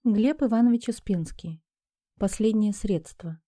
Глеб Иванович Успенский. Последнее средство.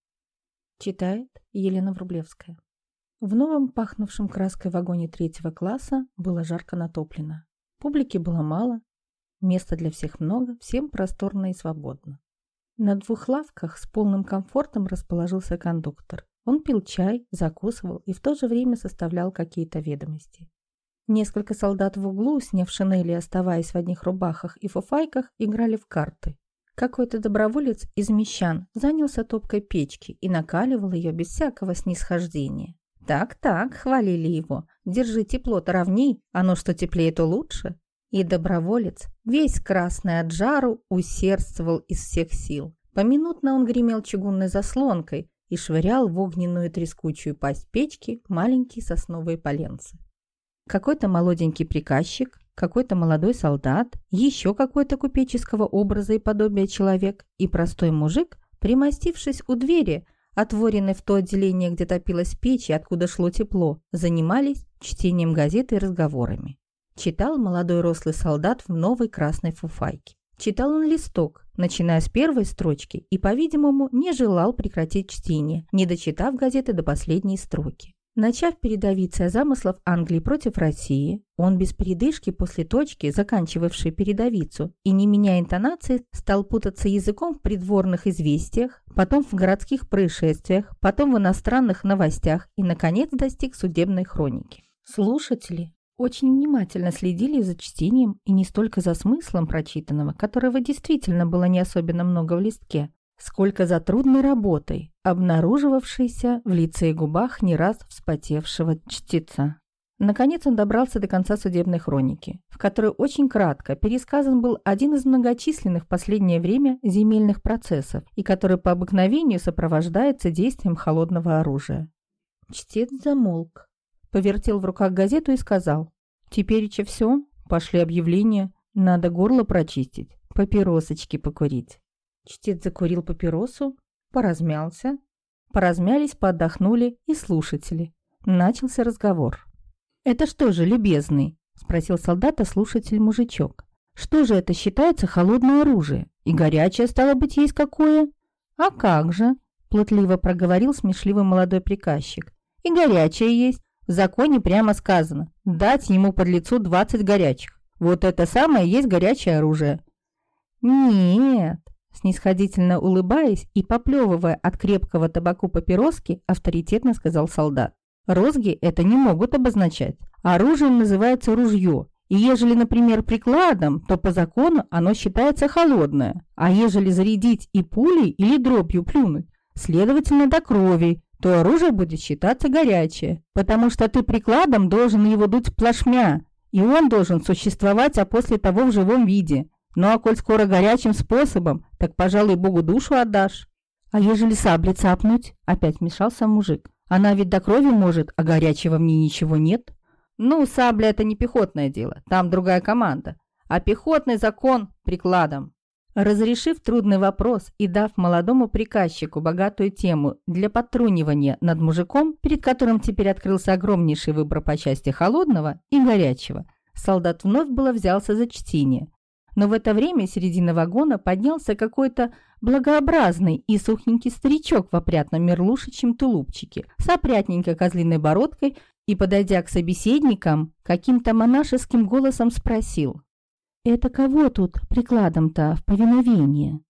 Читает Елена Врублевская. В новом пахнувшем краской вагоне 3-го класса было жарко натоплено. Публики было мало, места для всех много, всем просторно и свободно. На 2 лавках с полным комфортом расположился кондуктор. Он пил чай, закусывал и в то же время составлял какие-то ведомости. Несколько солдат в углу, сняв шинели и оставаясь в одних рубахах и фуфайках, играли в карты. Какой-то доброволец из мещан занялся топкой печки и накаливал ее без всякого снисхождения. «Так-так», — хвалили его, — «держи тепло-то ровней, оно что теплее, то лучше». И доброволец, весь красный от жару, усердствовал из всех сил. Поминутно он гремел чугунной заслонкой и швырял в огненную трескучую пасть печки маленькие сосновые поленцы. Какой-то молоденький приказчик, какой-то молодой солдат, еще какой-то купеческого образа и подобия человек и простой мужик, примостившись у двери, отворенной в то отделение, где топилась печь и откуда шло тепло, занимались чтением газеты и разговорами. Читал молодой рослый солдат в новой красной фуфайке. Читал он листок, начиная с первой строчки, и, по-видимому, не желал прекратить чтение, не дочитав газеты до последней строки. Начав передовицей замыслов Англии против России, он без передышки после точки, заканчивавшей передовицу, и не меняя интонации, стал путаться языком в придворных известиях, потом в городских происшествиях, потом в иностранных новостях и, наконец, достиг судебной хроники. Слушатели очень внимательно следили за чтением и не столько за смыслом прочитанного, которого действительно было не особенно много в листке, сколько за трудной работой, обнаруживавшейся в лице и губах не раз вспотевшего чтеца. Наконец он добрался до конца судебной хроники, в которой очень кратко пересказан был один из многочисленных в последнее время земельных процессов и который по обыкновению сопровождается действием холодного оружия. Чтец замолк, повертел в руках газету и сказал: «Тепереча все, пошли объявления, надо горло прочистить, папиросочки покурить». Чтец закурил папиросу, поразмялся. Поразмялись, поотдохнули и слушатели. Начался разговор. «Это что же, любезный?» – спросил солдата слушатель-мужичок. «Что же это считается холодное оружие? И горячее, стало быть, есть какое?» «А как же?» – плотливо проговорил смешливый молодой приказчик. «И горячее есть. В законе прямо сказано: дать ему подлецу 20 горячих. Вот это самое есть горячее оружие». «Нет». Снисходительно улыбаясь и поплевывая от крепкого табаку папироски, авторитетно сказал солдат. «Розги это не могут обозначать. Оружием называется ружье, и ежели, например, прикладом, то по закону оно считается холодное, а ежели зарядить и пулей или дробью плюнуть, следовательно, до крови, то оружие будет считаться горячее, потому что ты прикладом должен его дуть плашмя, и он должен существовать, а после того в живом виде. Ну а коль скоро горячим способом, так, пожалуй, Богу душу отдашь». «А ежели сабли цапнуть?» — опять вмешался мужик. «Она ведь до крови может, а горячего в ней ничего нет». «Ну, сабля — это не пехотное дело, там другая команда, а пехотный закон прикладом». Разрешив трудный вопрос и дав молодому приказчику богатую тему для подтрунивания над мужиком, перед которым теперь открылся огромнейший выбор по части холодного и горячего, солдат вновь было взялся за чтение. Но в это время с середины вагона поднялся какой-то благообразный и сухенький старичок в опрятном мерлушечьем тулупчике с опрятненькой козлиной бородкой и, подойдя к собеседникам, каким-то монашеским голосом спросил: «Это кого тут прикладом-то в повиновение?»